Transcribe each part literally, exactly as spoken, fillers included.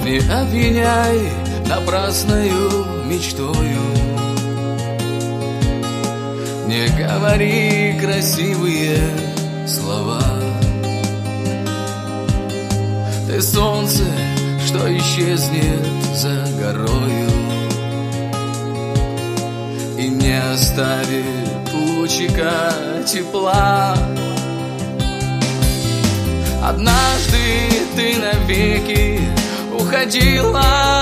Не обвиняй напрасною мечтою, не говори красивые слова. Ты солнце, что исчезнет за горою и не оставит лучика тепла. Однажды ты навеки уходила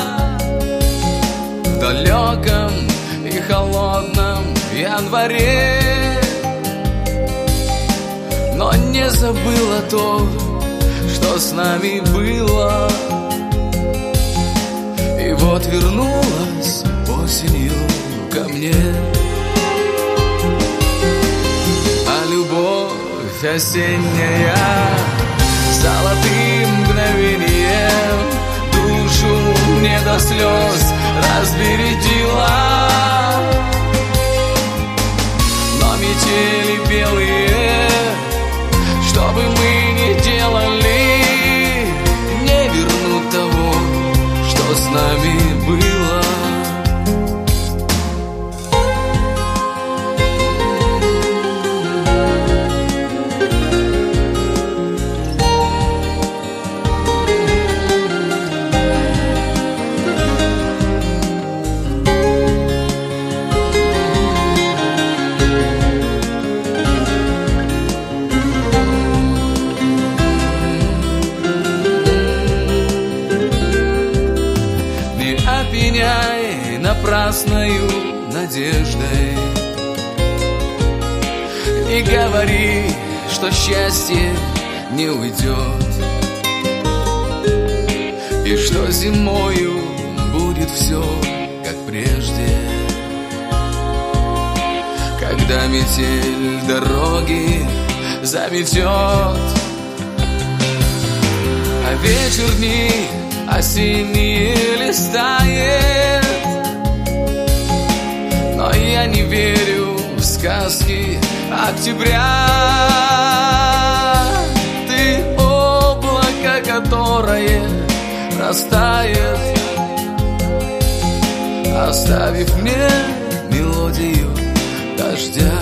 в далеком и холодном январе, но не забыла то, что с нами было. И вот вернулась осенью ко мне. А любовь осенняя золотым мгновением душу мне до слез разбередила. Но метели белые, что бы мы ни делали, не вернут того, что с нами было. Опьяняй напрасною надеждой, не говори, что счастье не уйдет, и что зимою будет все как прежде. Когда метель дороги заметет, а вечер дни осенние листает, но я не верю в сказки октября. Ты облако, которое растает, оставив мне мелодию дождя.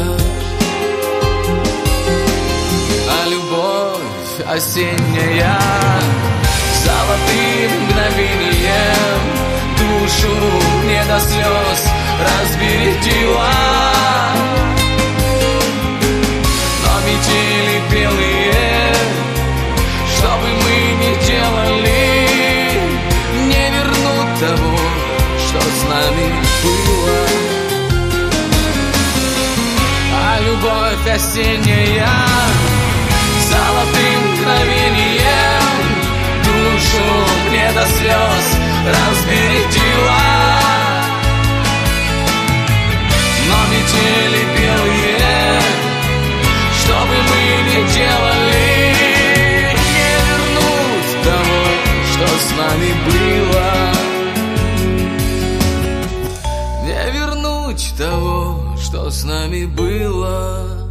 А любовь осенняя золотым мгновением душу мне до слез разбередила. Но метели белые, что бы мы ни делали, не вернут того, что с нами было. А любовь осенняя золотым мгновением душу мне до слез разбередила. Но метели белые, что бы мы ни делали, не вернуть того, что с нами было. Не вернуть того, что с нами было.